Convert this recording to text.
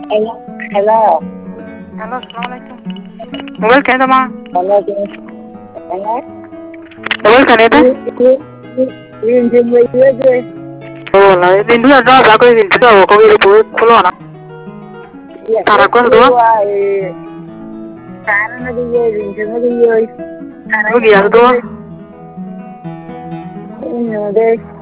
Hello. Hello. Halo, assalamualaikum. Mobile kaya tama? Hello. Hello. Mobile kaya ta? Yun din mo yun. Oh, la din dua da ba ko din dua ko bi ko khulo na. Tara ko do. Tara na di yun din mo yun. Ko gi ar do. Ano de?